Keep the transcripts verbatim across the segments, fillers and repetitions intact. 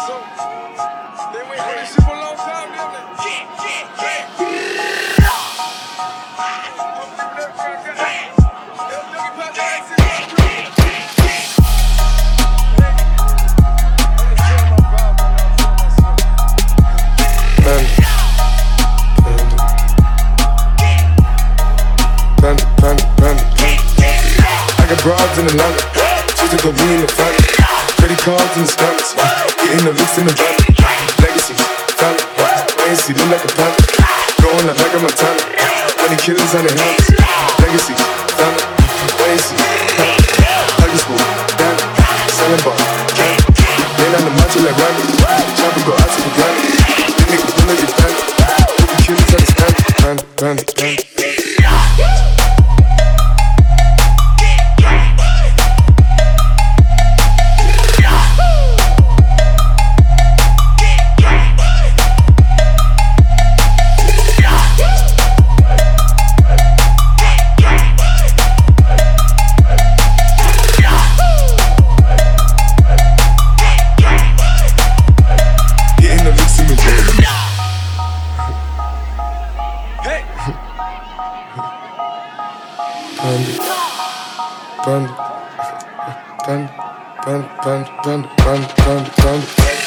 So, they wait for this shit for a long time, didn't they? Yeah, yeah, yeah. Panda, panda, panda, panda. I got broads in Atlanta, just to go be in the family. Credit cards in the stomachs, getting the licks in the van. Legacy, family, wait and see, look like a panda. Going out like a Montana, twenty killers on their hands. Legacy, family, wait and see, family. Huggy school, down, selling ball, candy. Laying on the macho like Randy, chopper go out to the granny. They make the bullet get panda, twenty killers on the stand. Panda, panda, panda. Panda, panda, panda, panda, panda, panda, panda, panda.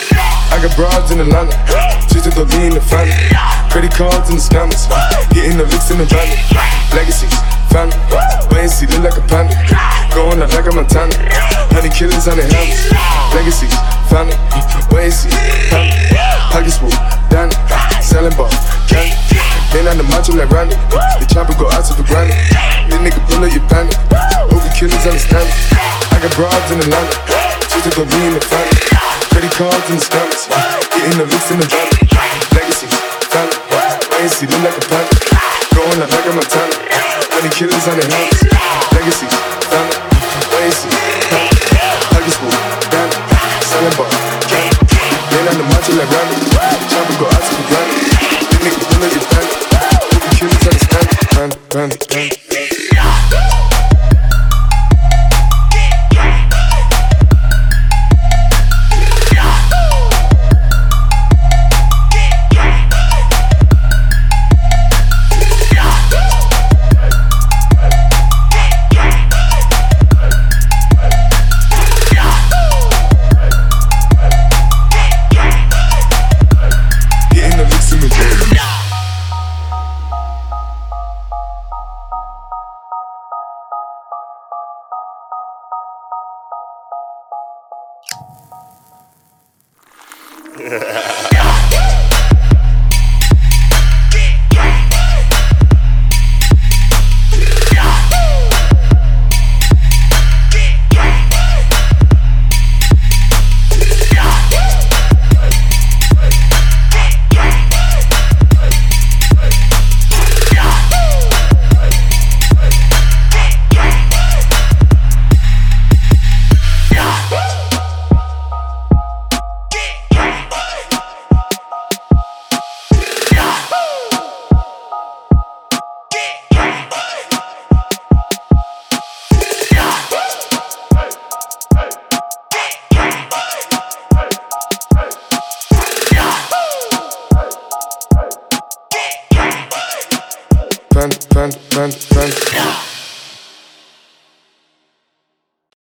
I got broads in Atlanta, just to go be in the family. Credit cards in the scammers, getting the licks in the van. Legacies, family, wait and see, look like a panda. Going out like a Montana, honey killers on their hands. Legacies, family, wait and see, family. Huggy swoop, Danny, selling ball, candy. Then on the macho like Randy, the chopper go out to the granny. This nigga bullet your panda, hope you killers understand it. I got broads in Atlanta, just to go be in the family. Credit cards in the scammers, getting the licks in the van. Legacy, family, wait and see, look like a panda. Going out like a Montana, twenty killers on their hands. Legacy, family, wait and see, family. Huggy school, Danny, selling ball, candy. Then on the macho like Randy, the chopper go out to the granny. This nigga bullet your panda, hope you killers understand it. Panda, panda, panda. Panda, panda, panda, panda.